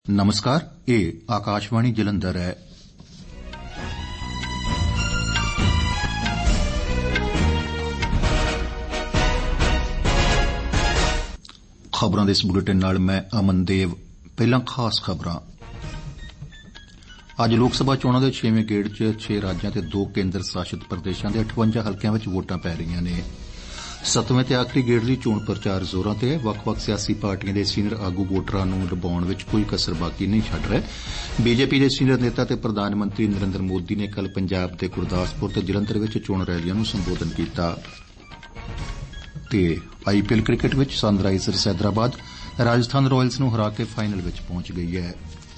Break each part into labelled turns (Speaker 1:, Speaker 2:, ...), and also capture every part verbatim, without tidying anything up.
Speaker 1: नमस्कार, ये आकाशवाणी जलंधर है। खबरों के इस बुलेटिन नाल मैं अमन देव। पहला खास खबरां। अज लोक सभा चोणां दे छेवें गेड़ च छे राज्यां ते दो केंद्र शासित प्रदेशां दे अठवंजा हलकिਆਂ विच वोटां पै रहीਆਂ ने। सतवें ते आखिरी गेड़ ਲਈ ਚੋਣ ਪ੍ਰਚਾਰ ਜ਼ੋਰਾਂ ਤੇ ਹੈ। ਵੱਖ-ਵੱਖ ਸਿਆਸੀ ਪਾਰਟੀਆਂ ਦੇ ਸੀਨੀਅਰ ਆਗੂ ਵੋਟਰਾਂ ਨੂੰ ਲੁਭਾਉਣ ਵਿੱਚ ਕੋਈ ਕਸਰ ਬਾਕੀ ਨਹੀਂ ਛੱਡ ਰਹੇ। ਬੀਜੇਪੀ ਦੇ ਸੀਨੀਅਰ ਨੇਤਾ ਤੇ ਪ੍ਰਧਾਨ ਮੰਤਰੀ ਨਰਿੰਦਰ ਮੋਦੀ ਨੇ ਕੱਲ੍ਹ ਪੰਜਾਬ ਦੇ ਗੁਰਦਾਸਪੁਰ ਤੇ ਜਲੰਧਰ ਵਿੱਚ ਚੋਣ ਰੈਲੀਆਂ ਨੂੰ ਸੰਬੋਧਨ ਕੀਤਾ। ਤੇ ਆਈਪੀਐਲ ਕ੍ਰਿਕਟ ਵਿੱਚ ਸਨਰਾਈਜ਼ਰਸ ਹੈਦਰਾਬਾਦ ਰਾਜਸਥਾਨ ਰਾਇਲਸ ਨੂੰ ਹਰਾ ਕੇ ਫਾਈਨਲ ਵਿੱਚ ਪਹੁੰਚ ਗਈ ਹੈ।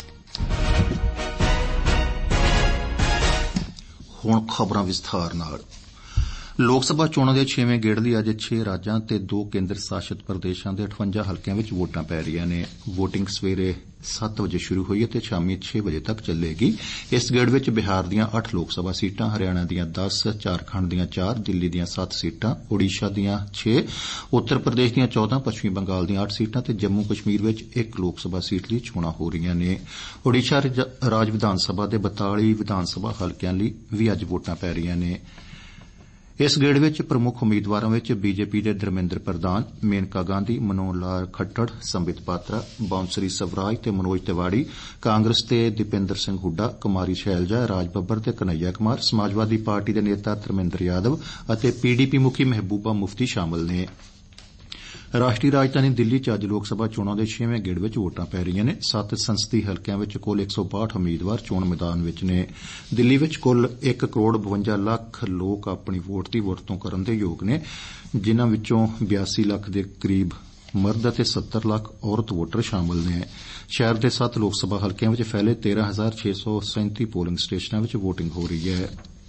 Speaker 1: ਹੁਣ ਖਬਰਾਂ ਵਿਸਥਾਰ ਨਾਲ। ਲੋਕ ਸਭਾ ਚੋਣਾਂ ਦੇ ਛੇਵੇਂ ਗੇੜ ਲਈ ਅੱਜ ਛੇ ਰਾਜਾਂ ਤੇ ਦੋ ਕੇਂਦਰ ਸ਼ਾਸਿਤ ਪ੍ਰਦੇਸ਼ਾਂ ਦੇ ਅਠਵੰਜਾ ਹਲਕਿਆਂ ਵਿੱਚ ਵੋਟਾਂ ਪੈ ਰਹੀਆਂ ਨੇ। ਵੋਟਿੰਗ ਸਵੇਰੇ ਸੱਤ ਵਜੇ ਸ਼ੁਰੂ ਹੋਈ ਅਤੇ ਸ਼ਾਮੀ ਛੇ ਵਜੇ ਤੱਕ ਚੱਲੇਗੀ। ਇਸ ਗੇੜ ਵਿੱਚ ਬਿਹਾਰ ਦੀਆਂ ਅੱਠ ਲੋਕ ਸਭਾ ਸੀਟਾਂ, ਹਰਿਆਣਾ ਦੀਆਂ ਦਸ, ਝਾਰਖੰਡ ਦੀਆਂ ਚਾਰ, ਦਿੱਲੀ ਦੀਆਂ ਸੱਤ ਸੀਟਾਂ, ਓਡੀਸ਼ਾ ਦੀਆਂ ਛੇ, ਉੱਤਰ ਪ੍ਰਦੇਸ਼ ਦੀਆਂ ਚੌਦਾਂ, ਪੱਛਮੀ ਬੰਗਾਲ ਦੀਆਂ ਅੱਠ ਸੀਟਾਂ ਤੇ ਜੰਮੂ ਕਸ਼ਮੀਰ ਵਿੱਚ ਇੱਕ ਲੋਕ ਸਭਾ ਸੀਟ ਲਈ ਚੋਣਾਂ ਹੋ ਰਹੀਆਂ ਨੇ। ਓਡੀਸ਼ਾ ਰਾਜ ਵਿਧਾਨ ਸਭਾ ਦੇ ਬਤਾਲੀ ਵਿਧਾਨ ਸਭਾ ਹਲਕਿਆਂ ਲਈ ਵੀ ਅੱਜ ਵੋਟਾਂ ਪੈ ਰਹੀਆਂ ਨੇ। ਇਸ ਗੇੜ ਵਿੱਚ ਪ੍ਰਮੁੱਖ ਉਮੀਦਵਾਰਾਂ ਵਿੱਚ ਬੀਜੇਪੀ ਦੇ ਧਰਮੇਂਦਰ ਪ੍ਰਧਾਨ, ਮੇਨਕਾ ਗਾਂਧੀ, ਮਨੋਹਰ ਲਾਲ ਖੱਟੜ, ਸੰਬਿਤ ਪਾਤਰਾ, ਬਾਂਸਰੀ ਸਵਰਾਜ ਤੇ ਮਨੋਜ ਤਿਵਾੜੀ, ਕਾਂਗਰਸ ਦੇ ਦੀਪਿੰਦਰ ਸਿੰਘ ਹੁੱਡਾ, ਕੁਮਾਰੀ ਸ਼ੈਲਜਾ, ਰਾਜ ਬੱਬਰ ਤੇ ਕਨ੍ਹਈਆ ਕੁਮਾਰ, ਸਮਾਜਵਾਦੀ ਪਾਰਟੀ ਦੇ ਨੇਤਾ ਧਰਮੇਂਦਰ ਯਾਦਵ ਅਤੇ ਪੀਡੀਪੀ ਮੁਖੀ ਮਹਿਬੂਬਾ ਮੁਫਤੀ ਸ਼ਾਮਲ ਨੇ। ਰਾਸ਼ਟਰੀ ਰਾਜਧਾਨੀ ਦਿੱਲੀ ਚ ਅੱਜ ਲੋਕ ਸਭਾ ਚੋਣਾਂ ਦੇ ਛੇਵੇਂ ਗੇੜ ਵਿੱਚ ਵੋਟਾਂ ਪੈ ਰਹੀਆਂ ਨੇ। ਸੱਤ ਸੰਸਦੀ ਹਲਕਿਆਂ ਵਿੱਚ ਕੁੱਲ ਇੱਕ ਸੌ ਬਾਹਠ ਉਮੀਦਵਾਰ ਚੋਣ ਮੈਦਾਨ ਵਿੱਚ ਨੇ। ਦਿੱਲੀ ਵਿੱਚ ਕੁੱਲ ਇੱਕ ਕਰੋੜ ਬਵੰਜਾ ਲੱਖ ਲੋਕ ਆਪਣੀ ਵੋਟ ਦੀ ਵਰਤੋਂ ਕਰਨ ਦੇ ਯੋਗ ਨੇ, ਜਿਨ੍ਹਾਂ ਵਿੱਚੋਂ ਬਿਆਸੀ ਲੱਖ ਦੇ ਕਰੀਬ ਮਰਦ ਅਤੇ ਸੱਤਰ ਲੱਖ ਔਰਤ ਵੋਟਰ ਸ਼ਾਮਲ ਨੇ। ਸ਼ਹਿਰ ਦੇ ਸੱਤ ਲੋਕ ਸਭਾ ਹਲਕਿਆਂ ਵਿੱਚ ਫੈਲੇ ਤੇਰਾਂ ਹਜ਼ਾਰ ਛੇ ਸੌ ਸੈਂਤੀ ਪੋਲਿੰਗ ਸਟੇਸ਼ਨਾਂ ਵਿੱਚ ਵੋਟਿੰਗ ਹੋ ਰਹੀ ਹੈ।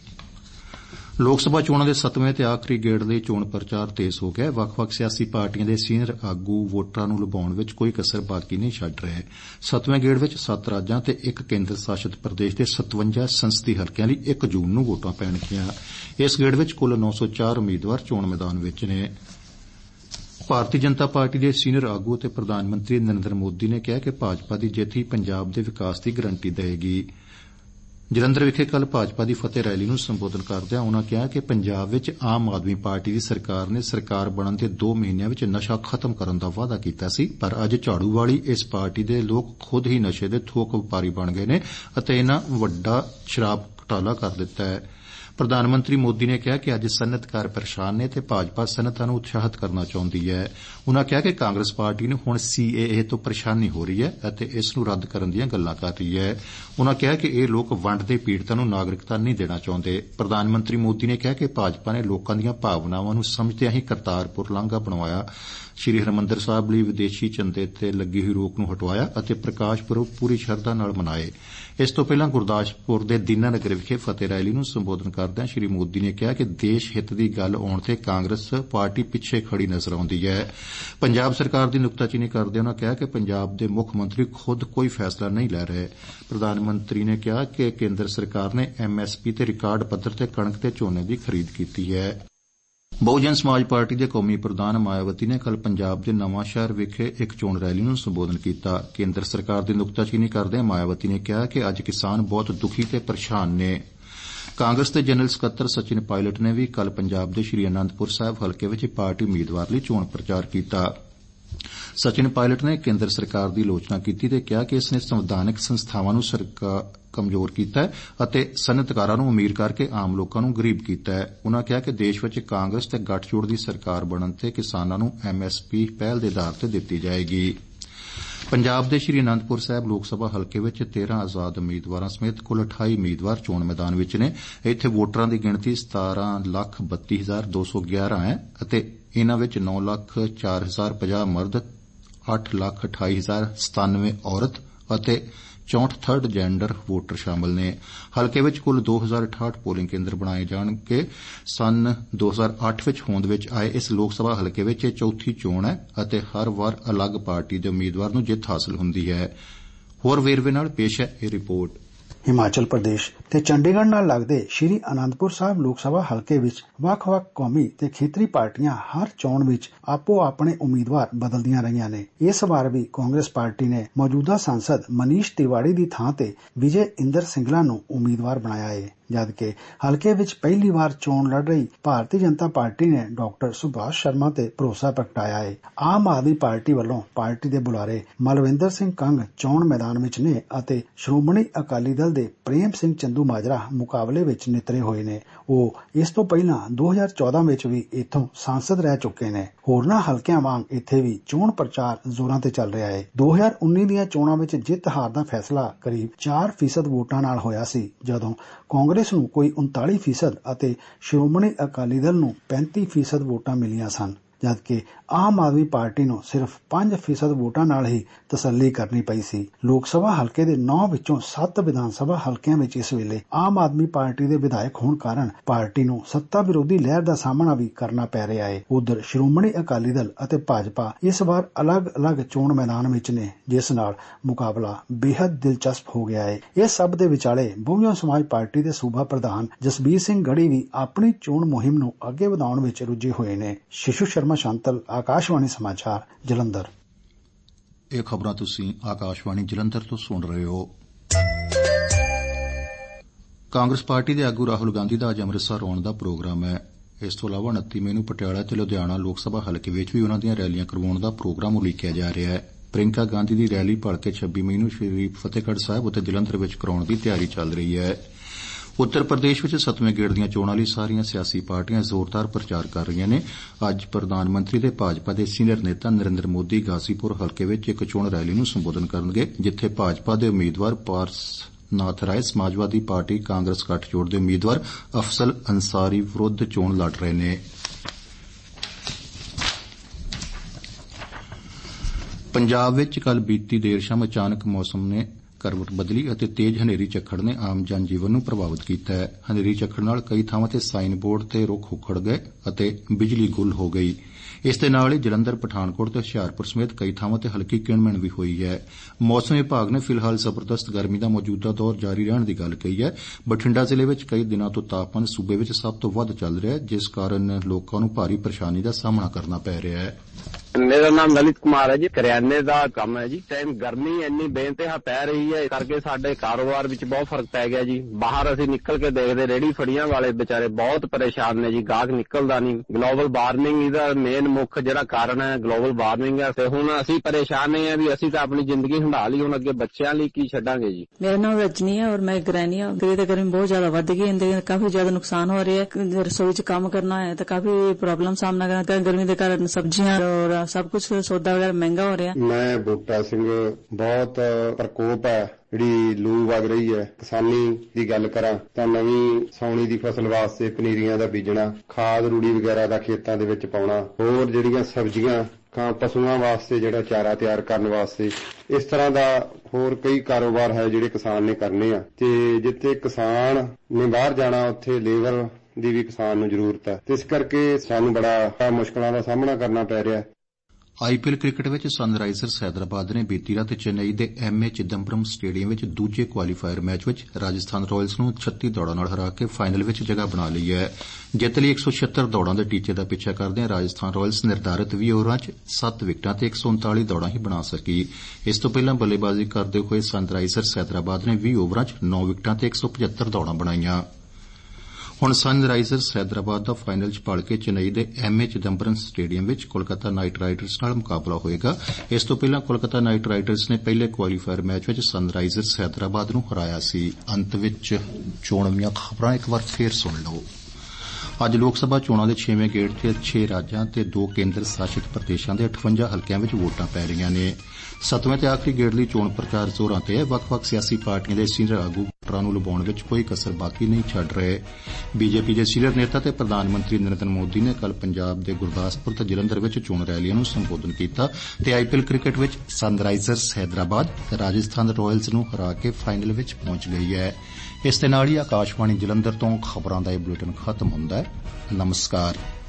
Speaker 1: ਲੋਕ ਸਭਾ ਚੋਣਾਂ ਦੇ ਸੱਤਵੇਂ ਤੇ ਆਖਰੀ ਗੇੜ ਲਈ ਚੋਣ ਪ੍ਰਚਾਰ ਤੇਜ਼ ਹੋ ਗਿਆ। ਵੱਖ-ਵੱਖ ਸਿਆਸੀ ਪਾਰਟੀਆਂ ਦੇ ਸੀਨੀਅਰ ਆਗੂ ਵੋਟਰਾਂ ਨੂੰ ਲੁਭਾਉਣ ਵਿੱਚ ਕੋਈ ਕਸਰ ਬਾਕੀ ਨਹੀਂ ਛੱਡ ਰਹੇ। ਸੱਤਵੇਂ ਗੇੜ ਵਿੱਚ ਸੱਤ ਰਾਜਾਂ ਤੇ ਇੱਕ ਕੇਂਦਰ ਸ਼ਾਸਿਤ ਪ੍ਰਦੇਸ਼ ਦੇ ਸਤਵੰਜਾ ਸੰਸਦੀ ਹਲਕਿਆਂ ਲਈ ਇੱਕ ਜੂਨ ਨੂੰ ਵੋਟਾਂ ਪੈਣਗੀਆਂ। ਇਸ ਗੇੜ ਵਿੱਚ ਕੁੱਲ ਨੌ ਸੌ ਚਾਰ ਉਮੀਦਵਾਰ ਚੋਣ ਮੈਦਾਨ ਵਿੱਚ ਨੇ। ਭਾਰਤੀ ਜਨਤਾ ਪਾਰਟੀ ਦੇ ਸੀਨੀਅਰ ਆਗੂ ਅਤੇ ਪ੍ਰਧਾਨ ਮੰਤਰੀ ਨਰਿੰਦਰ ਮੋਦੀ ਨੇ ਕਿਹਾ ਕਿ ਭਾਜਪਾ ਦੀ ਜਿੱਤ ਹੀ ਪੰਜਾਬ ਦੇ ਵਿਕਾਸ ਦੀ ਗਰੰਟੀ ਦੇਵੇਗੀ। ਜਲੰਧਰ ਵਿਖੇ ਕੱਲ੍ਹ ਭਾਜਪਾ ਦੀ ਫਤਿਹ ਰੈਲੀ ਨੂੰ ਸੰਬੋਧਨ ਕਰਦਿਆਂ ਉਨ੍ਹਾਂ ਕਿਹਾ ਕਿ ਪੰਜਾਬ ਵਿੱਚ ਆਮ ਆਦਮੀ ਪਾਰਟੀ ਦੀ ਸਰਕਾਰ ਨੇ ਸਰਕਾਰ ਬਣਨ ਦੇ ਦੋ ਮਹੀਨਿਆਂ ਵਿੱਚ ਨਸ਼ਾ ਖਤਮ ਕਰਨ ਦਾ ਵਾਅਦਾ ਕੀਤਾ ਸੀ, ਪਰ ਅੱਜ ਝਾੜੂ ਵਾਲੀ ਇਸ ਪਾਰਟੀ ਦੇ ਲੋਕ ਖੁਦ ਹੀ ਨਸ਼ੇ ਦੇ ਥੋਕ ਵਪਾਰੀ ਬਣ ਗਏ ਨੇ ਅਤੇ ਇਨ੍ਹਾਂ ਵੱਡਾ ਸ਼ਰਾਬ ਘੁਟਾਲਾ ਕਰ ਦਿੱਤਾ ਹੈ। ਪ੍ਰਧਾਨ ਮੰਤਰੀ ਮੋਦੀ ਨੇ ਕਿਹਾ ਕਿ ਅੱਜ ਸਨਅਤਕਾਰ ਪਰੇਸ਼ਾਨ ਨੇ ਤੇ ਭਾਜਪਾ ਸਨਅਤਾਂ ਨੂੰ ਉਤਸ਼ਾਹਿਤ ਕਰਨਾ ਚਾਹੁੰਦੀ ਹੈ। ਉਨ੍ਹਾਂ ਕਿਹਾ ਕਿ ਕਾਂਗਰਸ ਪਾਰਟੀ ਨੂੰ ਹੁਣ ਸੀਏਏ ਤੋਂ ਪਰੇਸ਼ਾਨੀ ਹੋ ਰਹੀ ਹੈ ਅਤੇ ਇਸ ਨੂੰ ਰੱਦ ਕਰਨ ਦੀਆਂ ਗੱਲਾਂ ਕਰ ਰਹੀ ਹੈ। ਉਨ੍ਹਾਂ ਕਿਹਾ ਕਿ ਇਹ ਲੋਕ ਵੰਡ ਦੇ ਪੀੜਤਾਂ ਨੂੰ ਨਾਗਰਿਕਤਾ ਨਹੀਂ ਦੇਣਾ ਚਾਹੁੰਦੇ। ਪ੍ਰਧਾਨ ਮੰਤਰੀ ਮੋਦੀ ਨੇ ਕਿਹਾ ਕਿ ਭਾਜਪਾ ਨੇ ਲੋਕਾਂ ਦੀਆਂ ਭਾਵਨਾਵਾਂ ਨੂੰ ਸਮਝਦਿਆਂ ਹੀ ਕਰਤਾਰਪੁਰ ਲਾਂਘਾ ਬਣਵਾਇਆ, ਸ੍ਰੀ ਹਰਿਮੰਦਰ ਸਾਹਿਬ ਲਈ ਵਿਦੇਸ਼ੀ ਚੰਦੇ ਤੇ ਲੱਗੀ ਹੋਈ ਰੋਕ ਨੂੰ ਹਟਵਾਇਆ ਅਤੇ ਪ੍ਰਕਾਸ਼ ਪੁਰਬ ਪੂਰੀ ਸ਼ਰਧਾ ਨਾਲ ਮਨਾਏ। ਇਸ ਤੋਂ ਪਹਿਲਾਂ ਗੁਰਦਾਸਪੁਰ ਦੇ ਦੀਨਾ ਨਗਰ ਵਿਖੇ ਫਤਿਹ ਰੈਲੀ ਨੂੰ ਸੰਬੋਧਨ ਕਰਦਿਆਂ ਸ੍ਰੀ ਮੋਦੀ ਨੇ ਕਿਹਾ ਕਿ ਦੇਸ਼ ਹਿੱਤ ਦੀ ਗੱਲ ਆਉਣ ਤੇ ਕਾਂਗਰਸ ਪਾਰਟੀ ਪਿੱਛੇ ਖੜੀ ਨਜ਼ਰ ਆਉਂਦੀ ਹੈ। ਪੰਜਾਬ ਸਰਕਾਰ ਦੀ ਨੁਕਤਾਚੀਨੀ ਕਰਦਿਆਂ ਉਨ੍ਹਾਂ ਕਿਹਾ ਕਿ ਪੰਜਾਬ ਦੇ ਮੁੱਖ ਮੰਤਰੀ ਖੁਦ ਕੋਈ ਫੈਸਲਾ ਨਹੀਂ ਲੈ ਰਹੇ। ਪ੍ਰਧਾਨ ਮੰਤਰੀ ਨੇ ਕਿਹਾ ਕਿ ਕੇਂਦਰ ਸਰਕਾਰ ਨੇ ਐਮਐਸਪੀ ਤੇ ਰਿਕਾਰਡ ਪੱਧਰ ਤੇ ਕਣਕ ਤੇ ਝੋਨੇ ਦੀ ਖਰੀਦ ਕੀਤੀ ਹੈ। ਬਹੁਜਨ ਸਮਾਜ ਪਾਰਟੀ ਦੇ ਕੌਮੀ ਪ੍ਰਧਾਨ ਮਾਇਆਵਤੀ ਨੇ ਕੱਲ੍ਹ ਪੰਜਾਬ ਦੇ ਨਵਾਂ ਸ਼ਹਿਰ ਵਿਖੇ ਇੱਕ ਚੋਣ ਰੈਲੀ ਨੂੰ ਸੰਬੋਧਨ ਕੀਤਾ। ਕੇਂਦਰ ਸਰਕਾਰ ਦੀ ਨੁਕਤਾਚੀਨੀ ਕਰਦਿਆਂ ਮਾਇਆਵਤੀ ਨੇ ਕਿਹਾ ਕਿ ਅੱਜ ਕਿਸਾਨ ਬਹੁਤ ਦੁਖੀ ਤੇ ਪਰੇਸ਼ਾਨ ਨੇ। ਕਾਂਗਰਸ ਦੇ ਜਨਰਲ ਸਕੱਤਰ ਸਚਿਨ ਪਾਇਲਟ ਨੇ ਵੀ ਕੱਲ੍ਹ ਪੰਜਾਬ ਦੇ ਸ੍ਰੀ ਅਨੰਦਪੁਰ ਸਾਹਿਬ ਹਲਕੇ ਵਿੱਚ ਪਾਰਟੀ ਉਮੀਦਵਾਰ ਲਈ ਚੋਣ ਪ੍ਰਚਾਰ ਕੀਤਾ। ਸਚਿਨ ਪਾਇਲਟ ਨੇ ਕੇਂਦਰ ਸਰਕਾਰ ਦੀ ਆਲੋਚਨਾ ਕੀਤੀ ਤੇ ਕਿਹਾ ਕਿ ਇਸ ਨੇ ਸੰਵਿਧਾਨਕ ਸੰਸਥਾਵਾਂ ਨੂੰ ਕਮਜ਼ੋਰ ਕੀਤਾ ਹੈ ਅਤੇ ਸਨਅਤਕਾਰਾਂ ਨੂੰ ਅਮੀਰ ਕਰਕੇ ਆਮ ਲੋਕਾਂ ਨੂੰ ਗਰੀਬ ਕੀਤਾ ਹੈ। ਉਨ੍ਹਾਂ ਕਿਹਾ ਕਿ ਦੇਸ਼ ਵਿੱਚ ਕਾਂਗਰਸ ਤੇ ਗੱਠਜੋੜ ਦੀ ਸਰਕਾਰ ਬਣਨ ਤੇ ਕਿਸਾਨਾਂ ਨੂੰ ਐਮਐਸਪੀ ਪਹਿਲ ਦੇ ਆਧਾਰ ਤੇ ਦਿੱਤੀ ਜਾਏਗੀ। ਪੰਜਾਬ ਦੇ ਸ੍ਰੀ ਅਨੰਦਪੁਰ ਸਾਹਿਬ ਲੋਕ ਸਭਾ ਹਲਕੇ ਵਿੱਚ ਤੇਰਾਂ ਆਜ਼ਾਦ ਉਮੀਦਵਾਰਾਂ ਸਮੇਤ ਕੁੱਲ ਅਠਾਈ ਉਮੀਦਵਾਰ ਚੋਣ ਮੈਦਾਨ ਵਿੱਚ ਨੇ। ਇੱਥੇ ਵੋਟਰਾਂ ਦੀ ਗਿਣਤੀ ਸਤਾਰਾਂ ਲੱਖ ਬੱਤੀ ਹਜ਼ਾਰ ਦੋ ਸੌ ਗਿਆਰਾਂ ਹੈ ਅਤੇ ਇਨ੍ਹਾਂ ਵਿੱਚ ਨੌ ਲੱਖ ਚਾਰ ਹਜ਼ਾਰ ਪੰਜਾਹ ਮਰਦ, ਅੱਠ ਲੱਖ ਅਠਾਈ ਹਜ਼ਾਰ ਸਤਾਨਵੇਂ ਔਰਤ ਅਤੇ ਚੌਂਹਠ ਥਰਡ ਜੈਂਡਰ ਵੋਟਰ ਸ਼ਾਮਲ ਨੇ। ਹਲਕੇ ਵਿੱਚ ਕੁੱਲ ਦੋ ਹਜ਼ਾਰ ਅਠਾਹਠ ਪੋਲਿੰਗ ਕੇਂਦਰ ਬਣਾਏ ਜਾਣਗੇ। ਸੰਨ ਦੋ ਹਜ਼ਾਰ ਅੱਠ ਵਿੱਚ ਹੋਂਦ ਵਿੱਚ ਆਏ ਇਸ ਲੋਕ ਸਭਾ ਹਲਕੇ ਵਿੱਚ ਇਹ ਚੌਥੀ ਚੋਣ ਹੈ ਅਤੇ ਹਰ ਵਾਰ ਅਲੱਗ ਪਾਰਟੀ ਦੇ ਉਮੀਦਵਾਰ ਨੂੰ ਜਿੱਤ ਹਾਸਲ ਹੁੰਦੀ ਹੈ। ਹੋਰ ਵੇਰਵੇ ਨਾਲ ਪੇਸ਼ ਹੈ ਇਹ ਰਿਪੋਰਟ।
Speaker 2: ਹਿਮਾਚਲ ਪ੍ਰਦੇਸ਼ ਤੇ ਚੰਡੀਗੜ੍ਹ ਨਾਲ ਲੱਗਦੇ ਸ਼੍ਰੀ ਅਨੰਦਪੁਰ ਸਾਹਿਬ ਲੋਕ ਸਭਾ ਹਲਕੇ ਵਿੱਚ ਵੱਖ-ਵੱਖ ਕੌਮੀ ਤੇ ਖੇਤਰੀ ਪਾਰਟੀਆਂ ਹਰ ਚੋਣ ਵਿੱਚ ਆਪੋ ਆਪਣੇ ਉਮੀਦਵਾਰ ਬਦਲਦੀਆਂ ਰਹੀਆਂ ਨੇ। ਇਸ ਵਾਰ ਵੀ ਕਾਂਗਰਸ ਪਾਰਟੀ ਨੇ ਮੌਜੂਦਾ ਸਾਂਸਦ ਮਨੀਸ਼ ਤਿਵਾੜੀ ਦੀ ਥਾਂ ਤੇ ਵਿਜੇ ਇੰਦਰ ਸਿੰਗਲਾ ਨੂੰ ਉਮੀਦਵਾਰ ਬਣਾਇਆ ਹੈ, ਜਦਕਿ ਹਲਕੇ ਵਿੱਚ ਪਹਿਲੀ ਵਾਰ ਚੋਣ ਲੜ ਰਹੀ ਭਾਰਤੀ ਜਨਤਾ ਪਾਰਟੀ ਨੇ ਡਾਕਟਰ ਸੁਭਾਸ਼ ਸ਼ਰਮਾ ਤੇ ਭਰੋਸਾ ਪ੍ਰਗਟਾਇਆ ਹੈ। ਆਮ ਆਦਮੀ ਪਾਰਟੀ ਵੱਲੋਂ ਪਾਰਟੀ ਦੇ ਬੁਲਾਰੇ ਮਲਵਿੰਦਰ ਸਿੰਘ ਕੰਗ ਚੋਣ ਮੈਦਾਨ ਵਿੱਚ ਨੇ ਅਤੇ ਸ਼੍ਰੋਮਣੀ ਅਕਾਲੀ ਦਲ ਦੇ ਪ੍ਰੇਮ ਸਿੰਘ ਚੰਦੂ ਮਾਜਰਾ ਮੁਕਾਬਲੇ ਵਿੱਚ ਨਿਤਰੇ ਹੋਏ ਨੇ। ਉਹ ਇਸ ਤੋਂ ਪਹਿਲਾਂ ਦੋ ਹਜ਼ਾਰ ਚੌਦਾਂ ਵਿੱਚ ਵੀ ਇੱਥੋਂ ਸਾਂਸਦ ਰਹਿ ਚੁੱਕੇ ਨੇ। ਹੋਰਨਾਂ ਹਲਕਿਆਂ ਵਾਂਗ ਇੱਥੇ ਵੀ ਚੋਣ ਪ੍ਰਚਾਰ ਜ਼ੋਰਾਂ ਤੇ ਚੱਲ ਰਿਹਾ ਹੈ। ਦੋ ਹਜ਼ਾਰ ਉੱਨੀ ਦੀਆਂ ਚੋਣਾਂ ਵਿੱਚ ਜਿੱਤ ਹਾਰ ਦਾ ਫੈਸਲਾ ਕਰੀਬ ਚਾਰ ਫੀਸਦ ਵੋਟਾਂ ਨਾਲ ਹੋਇਆ ਸੀ, ਜਦੋਂ ਕਾਂਗਰਸ ਨੂੰ ਕੋਈ ਉਨਤਾਲੀ ਫੀਸਦ ਅਤੇ ਸ਼੍ਰੋਮਣੀ ਅਕਾਲੀ ਦਲ ਨੂੰ ਪੈਂਤੀ ਫੀਸਦ ਵੋਟਾਂ ਮਿਲੀਆਂ ਸਨ, ਜਦਕਿ ਆਮ ਆਦਮੀ ਪਾਰਟੀ ਨੂੰ ਸਿਰਫ ਪੰਜ ਫੀਸਦ ਵੋਟਾਂ ਨਾਲ ਹੀ ਤਸੱਲੀ ਕਰਨੀ ਪਈ ਸੀ। ਲੋਕ ਸਭਾ ਹਲਕੇ ਦੇ ਨੌ ਵਿੱਚੋਂ ਸੱਤ ਵਿਧਾਨ ਸਭਾ ਹਲਕਿਆਂ ਵਿੱਚ ਇਸ ਵੇਲੇ ਆਮ ਆਦਮੀ ਪਾਰਟੀ ਦੇ ਵਿਧਾਇਕ ਹੋਣ ਕਾਰਨ ਪਾਰਟੀ ਨੂੰ ਸੱਤਾ ਵਿਰੋਧੀ ਲਹਿਰ ਦਾ ਸਾਹਮਣਾ ਵੀ ਕਰਨਾ ਪੈ ਰਿਹਾ ਹੈ। ਉਧਰ ਸ਼੍ਰੋਮਣੀ ਅਕਾਲੀ ਦਲ ਅਤੇ ਭਾਜਪਾ ਇਸ ਵਾਰ ਅਲੱਗ-ਅਲੱਗ ਚੋਣ ਮੈਦਾਨ ਵਿੱਚ ਨੇ, ਜਿਸ ਨਾਲ ਮੁਕਾਬਲਾ ਬੇਹੱਦ ਦਿਲਚਸਪ ਹੋ ਗਿਆ ਹੈ। ਇਸ ਸਭ ਦੇ ਵਿਚਾਲੇ ਬਹੁਜਨ ਸਮਾਜ ਪਾਰਟੀ ਦੇ ਸੂਬਾ ਪ੍ਰਧਾਨ ਜਸਬੀਰ ਸਿੰਘ ਗੜੀ ਵੀ ਆਪਣੀ ਚੋਣ ਮੁਹਿੰਮ ਨੂੰ ਅੱਗੇ ਵਧਾਉਣ ਵਿੱਚ ਰੁੱਝੇ ਹੋਏ ਨੇ। ਸ਼ਿਸ਼ੂ ਸ਼ਰਮਾ ਸ਼ਾਂਤਲ, ਆਕਾਸ਼ਵਾਣੀ ਸਮਾਚਾਰ, ਜਲੰਧਰ।
Speaker 1: ਇਹ ਖਬਰਾਂ ਤੁਸੀਂ ਆਕਾਸ਼ਵਾਣੀ ਜਲੰਧਰ ਤੋਂ ਸੁਣ ਰਹੇ ਹੋ। ਕਾਂਗਰਸ ਪਾਰਟੀ ਦੇ ਆਗੂ ਰਾਹੁਲ ਗਾਂਧੀ ਦਾ ਅੱਜ ਅੰਮ੍ਰਿਤਸਰ ਆਉਣ ਦਾ ਪ੍ਰੋਗਰਾਮ ਹੈ। ਇਸ ਤੋਂ ਇਲਾਵਾ ਉਨੱਤੀ ਮਈ ਨੂੰ ਪਟਿਆਲਾ ਤੇ ਲੁਧਿਆਣਾ ਲੋਕ ਸਭਾ ਹਲਕੇ ਵਿੱਚ ਵੀ ਉਨ੍ਹਾਂ ਦੀਆਂ ਰੈਲੀਆਂ ਕਰਵਾਉਣ ਦਾ ਪ੍ਰੋਗਰਾਮ ਉਲੀਕਿਆ ਜਾ ਰਿਹਾ ਹੈ। ਪ੍ਰਿੰਕਾ ਗਾਂਧੀ ਦੀ ਰੈਲੀ ਭਲਕੇ ਛੱਬੀ ਮਈ ਨੂੰ ਸ਼੍ਰੀ ਫਤਿਹਗੜ੍ਹ ਸਾਹਿਬ ਅਤੇ ਜਲੰਧਰ ਵਿੱਚ ਕਰਾਉਣ ਦੀ ਤਿਆਰੀ ਚੱਲ ਰਹੀ ਹੈ। ਉੱਤਰ ਪ੍ਰਦੇਸ਼ ਵਿੱਚ ਸੱਤਵੇਂ ਗੇੜ ਦੀਆਂ ਚੋਣਾਂ ਲਈ ਸਾਰੀਆਂ ਸਿਆਸੀ ਪਾਰਟੀਆਂ ਜ਼ੋਰਦਾਰ ਪ੍ਰਚਾਰ ਕਰ ਰਹੀਆਂ ਨੇ। ਅੱਜ ਪ੍ਰਧਾਨ ਮੰਤਰੀ ਤੇ ਭਾਜਪਾ ਦੇ ਸੀਨੀਅਰ ਨੇਤਾ ਨਰਿੰਦਰ ਮੋਦੀ ਗਾਜ਼ੀਪੁਰ ਹਲਕੇ ਵਿੱਚ ਇੱਕ ਚੋਣ ਰੈਲੀ ਨੂੰ ਸੰਬੋਧਨ ਕਰਨਗੇ, ਜਿੱਥੇ ਭਾਜਪਾ ਦੇ ਉਮੀਦਵਾਰ ਪਾਰਸ ਨਾਥ ਰਾਏ ਸਮਾਜਵਾਦੀ ਪਾਰਟੀ ਕਾਂਗਰਸ ਗੱਠਜੋੜ ਦੇ ਉਮੀਦਵਾਰ ਅਫਜ਼ਲ ਅੰਸਾਰੀ ਵਿਰੁੱਧ ਚੋਣ ਲੜ ਰਹੇ ਨੇ। ਪੰਜਾਬ ਵਿੱਚ ਕੱਲ੍ਹ ਬੀਤੀ ਦੇਰ ਸ਼ਾਮ ਅਚਾਨਕ ਮੌਸਮ ਨੇ ਕਰਵਟ ਬਦਲੀ ਅਤੇ ਤੇਜ਼ ਹਨੇਰੀ ਝੱਖੜ ਨੇ ਆਮ ਜਨ ਜੀਵਨ ਨੂੰ ਪ੍ਰਭਾਵਿਤ ਕੀਤਾ ਹੈ। ਹਨੇਰੀ ਝੱਖੜ ਨਾਲ ਕਈ ਥਾਵਾਂ ਤੇ ਸਾਈਨ ਬੋਰਡ ਤੇ ਰੁੱਖ ਉਖੜ ਗਏ ਅਤੇ ਬਿਜਲੀ ਗੁੱਲ ਹੋ ਗਈ। ਇਸ ਦੇ ਨਾਲ ਹੀ ਜਲੰਧਰ, ਪਠਾਨਕੋਟ ਤੇ ਹੁਸ਼ਿਆਰਪੁਰ ਸਮੇਤ ਕਈ ਥਾਵਾਂ ਤੇ ਹਲਕੀ ਕਿਣਮਿਣ ਵੀ ਹੋਈ ਹੈ। ਮੌਸਮ ਵਿਭਾਗ ਨੇ ਫਿਲਹਾਲ ਜ਼ਬਰਦਸਤ ਗਰਮੀ ਦਾ ਮੌਜੂਦਾ ਦੌਰ ਜਾਰੀ ਰਹਿਣ ਦੀ ਗੱਲ ਕਹੀ ਹੈ। ਬਠਿੰਡਾ ਜ਼ਿਲ੍ਹੇ ਵਿੱਚ ਕਈ ਦਿਨਾਂ ਤੋਂ ਤਾਪਮਾਨ ਸੂਬੇ ਵਿੱਚ ਸਭ ਤੋਂ ਵੱਧ ਚੱਲ ਰਿਹਾ ਹੈ, ਜਿਸ ਕਾਰਨ ਲੋਕਾਂ ਨੂੰ ਭਾਰੀ ਪਰੇਸ਼ਾਨੀ ਦਾ ਸਾਹਮਣਾ ਕਰਨਾ ਪੈ ਰਿਹਾ ਹੈ।
Speaker 3: ਮੇਰਾ ਨਾਮ ਲਲਿਤ ਕੁਮਾਰ ਹੈ ਜੀ। ਕਰਿਆਨੇ ਦਾ ਕੰਮ ਹੈ ਜੀ। ਟਾਈਮ ਗਰਮੀ ਇੰਨੀ ਬੇਇੰਤਹਾ ਪੈ ਰਹੀ ਹੈ, ਇਸ ਕਰਕੇ ਸਾਡੇ ਕਾਰੋਬਾਰ ਵਿੱਚ ਬਹੁਤ ਫਰਕ ਪੈ ਗਿਆ ਜੀ। ਬਾਹਰ ਅਸੀਂ ਨਿਕਲ ਕੇ ਦੇਖਦੇ ਰੇਹੜੀ ਫੜੀਆਂ ਵਾਲੇ ਵਿਚਾਰੇ ਬਹੁਤ ਪਰੇਸ਼ਾਨ ਨੇ ਜੀ, ਗਾਹਕ ਨਿਕਲਦਾ ਨਹੀਂ। ਗਲੋਬਲ ਵਾਰਮਿੰਗ ਇਹਦਾ ਮੇਨ ਮੁੱਖ ਜਿਹੜਾ ਕਾਰਨ ਹੈ ਗਲੋਬਲ ਵਾਰਮਿੰਗ ਹੈ। ਤੇ ਹੁਣ ਅਸੀਂ ਪਰੇਸ਼ਾਨ ਹਾਂ ਵੀ ਅਸੀਂ ਤਾਂ ਆਪਣੀ ਜ਼ਿੰਦਗੀ ਹੰਢਾ ਲਈ, ਹੁਣ ਅੱਗੇ ਬੱਚਿਆਂ ਲਈ ਕੀ ਛੱਡਾਂਗੇ ਜੀ।
Speaker 4: ਮੇਰਾ ਨਾਮ ਰਜਨੀ ਹੈ ਔਰ ਮੈਂ ਗ੍ਰਹਿਣੀ ਹਾਂ। ਗਰੇ ਗਰਮੀ ਬਹੁਤ ਜ਼ਿਆਦਾ ਵੱਧ ਗਈ, ਇਹਦੇ ਕਾਫੀ ਜ਼ਿਆਦਾ ਨੁਕਸਾਨ ਹੋ ਰਿਹਾ ਹੈ। ਰਸੋਈ ਚ ਕੰਮ ਕਰਨਾ ਹੈ ਤਾਂ ਕਾਫੀ ਪ੍ਰੋਬਲਮ ਸਾਹਮਣਾ ਕਰਨਾ ਹੈ। ਗਰਮੀ ਦੇ ਕਾਰਨ ਸਬਜ਼ੀਆਂ ਔਰ ਸਭ ਕੁਝ ਸੌਦਾ ਵਗੈਰਾ ਮਹਿੰਗਾ ਹੋ ਰਿਹਾ।
Speaker 5: ਮੈਂ ਬੂਟਾ ਸਿੰਘ। ਬਹੁਤ ਪ੍ਰਕੋਪ ਹੈ, ਜਿਹੜੀ ਲੂ ਵਗ ਰਹੀ ਹੈ। ਕਿਸਾਨੀ ਦੀ ਗੱਲ ਕਰਾਂ ਤਾਂ ਨਵੀਂ ਸਾਉਣੀ ਦੀ ਫਸਲ ਵਾਸਤੇ ਪਨੀਰੀਆਂ ਦਾ ਬੀਜਣਾ, ਖਾਦ ਰੂੜੀ ਵਗੈਰਾ ਦਾ ਖੇਤਾਂ ਦੇ ਵਿੱਚ ਪਾਉਣਾ, ਹੋਰ ਜਿਹੜੀਆਂ ਸਬਜ਼ੀਆਂ ਕਾਂ ਪਸ਼ੂਆਂ ਵਾਸਤੇ ਜਿਹੜਾ ਚਾਰਾ ਤਿਆਰ ਕਰਨ ਵਾਸਤੇ, ਇਸ ਤਰ੍ਹਾਂ ਦਾ ਹੋਰ ਕਈ ਕਾਰੋਬਾਰ ਹੈ ਜਿਹੜੇ ਕਿਸਾਨ ਨੇ ਕਰਨੇ ਆ। ਤੇ ਜਿੱਥੇ ਕਿਸਾਨ ਨੇ ਬਾਹਰ ਜਾਣਾ ਉੱਥੇ ਲੇਬਰ ਦੀ ਵੀ ਕਿਸਾਨ ਨੂੰ ਜ਼ਰੂਰਤ ਹੈ, ਤੇ ਇਸ ਕਰਕੇ ਸਾਨੂੰ ਬੜਾ ਮੁਸ਼ਕਲਾਂ ਦਾ ਸਾਹਮਣਾ ਕਰਨਾ ਪੈ ਰਿਹਾ।
Speaker 1: ਆਈਪੀਐਲ ਕ੍ਰਿਕਟ ਵਿੱਚ ਸਨਰਾਈਜ਼ਰਸ ਹੈਦਰਾਬਾਦ ਨੇ ਬੀਤੀ ਰਾਤ ਚੇਨਈ ਦੇ ਐਮ ਏ ਚਿਦੰਬਰਮ ਸਟੇਡੀਅਮ ਵਿੱਚ ਦੂਜੇ ਕੁਆਲੀਫਾਇਰ ਮੈਚ ਵਿੱਚ ਰਾਜਸਥਾਨ ਰਾਇਲਸ ਨੂੰ ਛੱਤੀ ਦੌੜਾਂ ਨਾਲ ਹਰਾ ਕੇ ਫਾਈਨਲ ਵਿੱਚ ਜਗ੍ਹਾ ਬਣਾ ਲਈ ਹੈ। ਜਿੱਤ ਲਈ ਇੱਕ ਸੌ ਛਿਅੱਤਰ ਦੌੜਾਂ ਦੇ ਟੀਚੇ ਦਾ ਪਿੱਛਾ ਕਰਦਿਆਂ ਰਾਜਸਥਾਨ ਰਾਇਲਸ ਨਿਰਧਾਰਿਤ ਵੀਹ ਓਵਰਾਂ ਚ ਸੱਤ ਵਿਕਟਾਂ ਤੇ ਇੱਕ ਸੌ ਉਨਤਾਲੀ ਦੌੜਾਂ ਹੀ ਬਣਾ ਸਕੀ। ਇਸ ਤੋਂ ਪਹਿਲਾਂ ਬੱਲੇਬਾਜ਼ੀ ਕਰਦੇ ਹੋਏ ਸਨਰਾਈਜ਼ਰਸ ਹੈਦਰਾਬਾਦ ਨੇ ਵੀਹ ਓਵਰਾਂ ਚ ਨੌ ਵਿਕਟਾਂ ਤੇ ਇੱਕ ਸੌ ਪਚੱਤਰ ਦੌੜਾਂ ਬਣਾਈਆਂ। ਹੁਣ ਸਨਰਾਈਜ਼ਰਸ ਹੈਦਰਾਬਾਦ ਦਾ ਫਾਈਨਲ ਚ ਭਲਕੇ ਚੇਨਈ ਦੇ ਐਮ ਏ ਚਿਦੰਬਰਮ ਸਟੇਡੀਅਮ ਵਿੱਚ ਕੋਲਕਾਤਾ ਨਾਈਟ ਰਾਈਡਰਸ ਨਾਲ ਮੁਕਾਬਲਾ ਹੋਏਗਾ। ਇਸ ਤੋਂ ਪਹਿਲਾਂ ਕੋਲਕਾਤਾ ਨਾਈਟ ਰਾਈਡਰਸ ਨੇ ਪਹਿਲੇ ਕੁਆਲੀਫਾਇਰ ਮੈਚ ਵਿੱਚ ਸਨਰਾਈਜ਼ਰਸ ਹੈਦਰਾਬਾਦ ਨੂੰ ਹਰਾਇਆ ਸੀ। ਅੰਤ ਵਿੱਚ ਚੋਣ ਦੀਆਂ ਖਬਰਾਂ ਇੱਕ ਵਾਰ ਫੇਰ ਸੁਣ ਲਓ। ਅੱਜ ਲੋਕ ਸਭਾ ਚੋਣਾਂ ਦੇ ਛੇਵੇਂ ਗੇੜ ਤੇ ਛੇ ਰਾਜਾਂ ਤੇ ਦੋ ਕੇਂਦਰ ਸ਼ਾਸਿਤ ਪ੍ਰਦੇਸ਼ਾਂ ਦੇ ਅਠਵੰਜਾ ਹਲਕਿਆਂ ਵਿੱਚ ਵੋਟਾਂ ਪੈ ਰਹੀਆਂ ਨੇ। ਸੱਤਵੇਂ ਤੇ ਆਖਰੀ ਗੇੜ ਲਈ ਚੋਣ ਪ੍ਰਚਾਰ ਜ਼ੋਰਾਂ ਤੇ ਹੈ। ਵੱਖ-ਵੱਖ ਸਿਆਸੀ ਪਾਰਟੀਆਂ ਦੇ ਸੀਨੀਅਰ ਆਗੂ ਵੋਟਰਾਂ ਨੂੰ ਲੁਭਾਉਣ ਵਿੱਚ ਕੋਈ ਕਸਰ ਬਾਕੀ ਨਹੀਂ ਛੱਡ ਰਹੇ। ਬੀਜੇਪੀ ਦੇ ਸੀਨੀਅਰ ਨੇਤਾ ਤੇ ਪ੍ਰਧਾਨ ਮੰਤਰੀ ਨਰਿੰਦਰ ਮੋਦੀ ਨੇ ਕੱਲ੍ਹ ਪੰਜਾਬ ਦੇ ਗੁਰਦਾਸਪੁਰ ਤੇ ਜਲੰਧਰ ਵਿੱਚ ਚੋਣ ਰੈਲੀਆਂ ਨੂੰ ਸੰਬੋਧਨ ਕੀਤਾ ਤੇ ਆਈਪੀਐਲ ਕ੍ਰਿਕਟ ਵਿੱਚ ਸਨਰਾਈਜ਼ਰਸ ਹੈਦਰਾਬਾਦ ਤੇ ਰਾਜਸਥਾਨ ਰਾਇਲਸ ਨੂੰ ਹਰਾ ਕੇ ਫਾਈਨਲ ਵਿੱਚ ਪਹੁੰਚ ਗਈ ਹੈ। ਇਸ ਦੇ ਨਾਲ ਹੀ ਆਕਾਸ਼ਵਾਣੀ ਜਲੰਧਰ ਤੋਂ ਖਬਰਾਂ ਦਾ ਇਹ ਬੁਲੇਟਿਨ ਖਤਮ ਹੁੰਦਾ ਹੈ। ਨਮਸਕਾਰ।